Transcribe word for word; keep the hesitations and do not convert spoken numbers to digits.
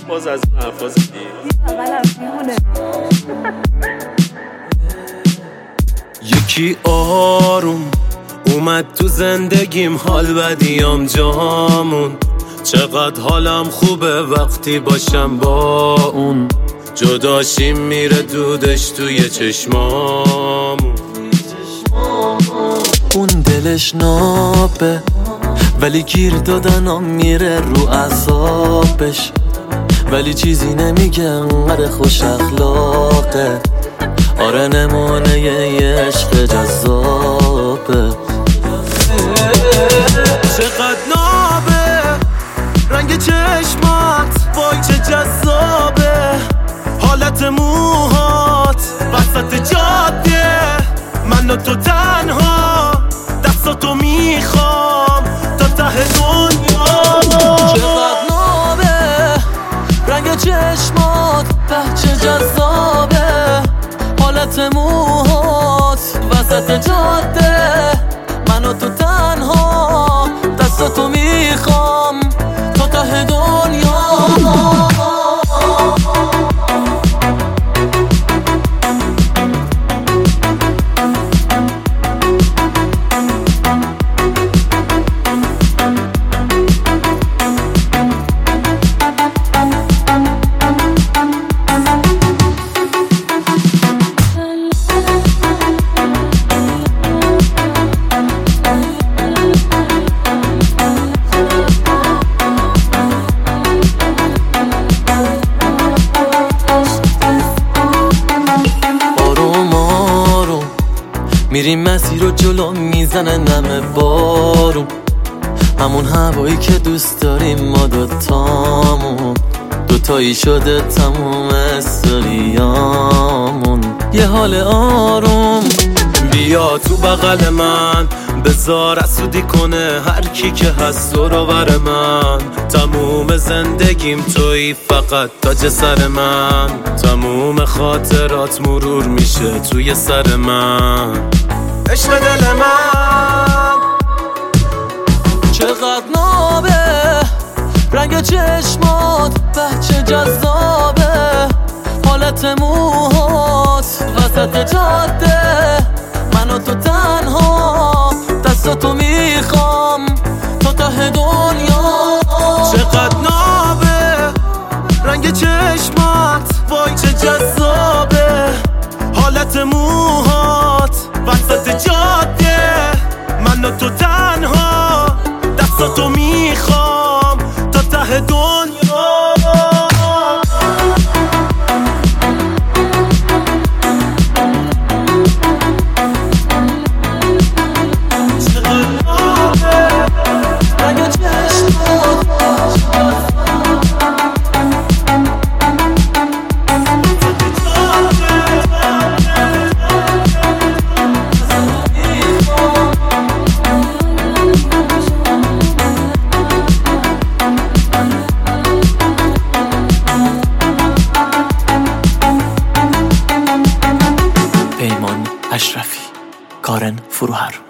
باز از اون حرفاز دید اولم میمونه. یکی آروم اومد تو زندگیم، حال بدیام جامون. چقدر حالم خوبه وقتی باشم با اون. جداشیم میره دودش توی چشمامون. اون دلش نابه ولی گیر دادنم میره رو اعصابش، ولی چیزی نمیگه انقدر خوش اخلاقه. آره نمونه یه عشق جذابه. چقدر نابه رنگ چشمات، وای چه جذابه. حالت موهات وسط جاده، من و تو تنها دستاتو میخوام تا ته دنیا. چقدر نابه رنگ چشمات، به چه جذابه. حالت موهات وسط جاده، من و تو تنها دستاتو میخوام تا ته دنیا. میریم مسیر رو جلو میزنه نم بارون، همون هوایی که دوست داریم ما دوتامون. دوتایی شده تموم استوریامون. یه حال آروم بیا تو بغل من، بذار اسودی کنه هر کی که هست دور و بر من. تموم زندگیم تویی فقط تاج سر من. تموم خاطرات مرور میشه توی سر من. عشق دل من چقدر نابه رنگ چشمات، به چه جذابه. حالت موهات وسط جاده، من و تو تنها دستاتو میخوام تا ته دنیا. چقدر نابه رنگ چشمات، وای چه جذابه. حالت موهات وسط جاده، من و تو تنها دستاتو میخوام تا ته دنیا. پیمان اشرفی، کارن فروهر.